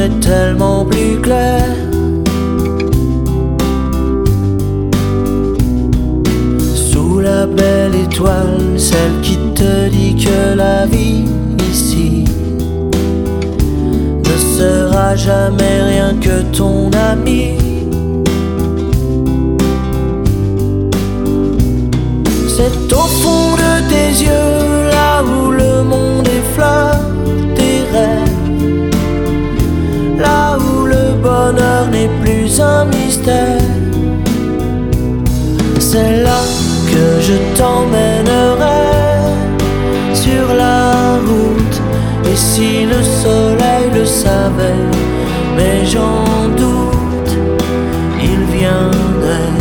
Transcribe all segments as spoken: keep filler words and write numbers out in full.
est tellement plus clair. Sous la belle étoile, celle qui te dit que la vie ici ne sera jamais rien que ton ami. C'est au fond de tes yeux, là où le monde effleure tes rêves, là où le bonheur n'est plus un mystère. C'est là que je t'emmènerai sur la route. Et si le soleil le savait, mais j'en doute, il viendrait.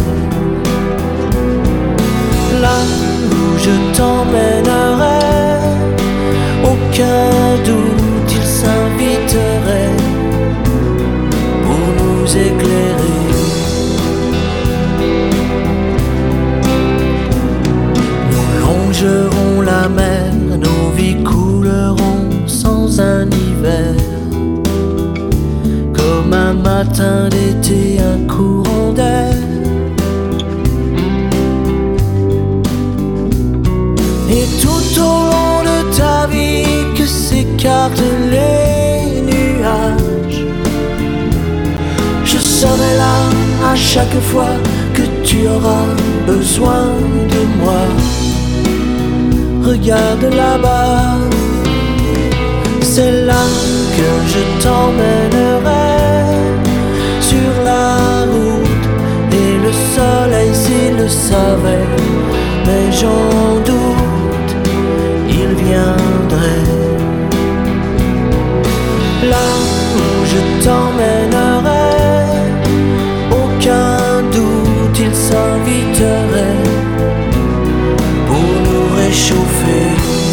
Là où je t'emmènerai, aucun doute, il s'inviterait pour nous éclairer. Nous longerons la mer, nos vies couleront sans un hiver, comme un matin d'été, un courant d'air. Et tout au long de ta vie que s'écartent les nuages, je serai là à chaque fois que tu auras besoin de moi. Regarde là-bas, c'est là que je t'emmènerai sur la route. Et le soleil s'il le savait, mais j'en doute, il viendrait. Là où je t'emmènerai, aucun doute, il s'inviterait pour nous réchauffer,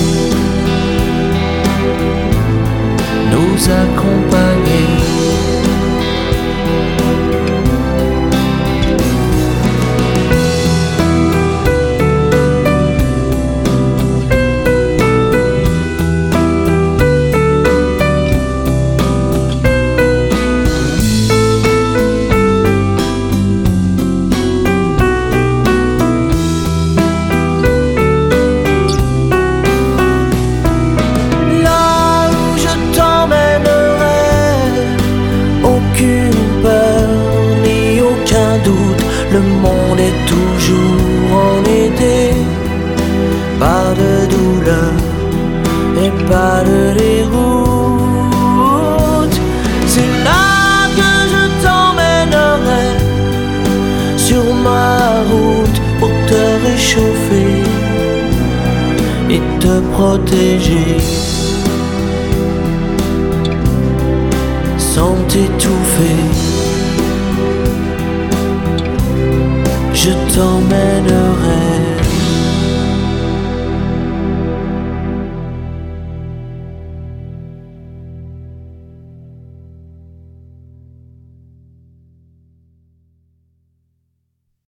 nous accompagner. Le monde est toujours en été, pas de douleur et pas de déroute. C'est là que je t'emmènerai sur ma route pour te réchauffer et te protéger sans t'étouffer. Je t'emmène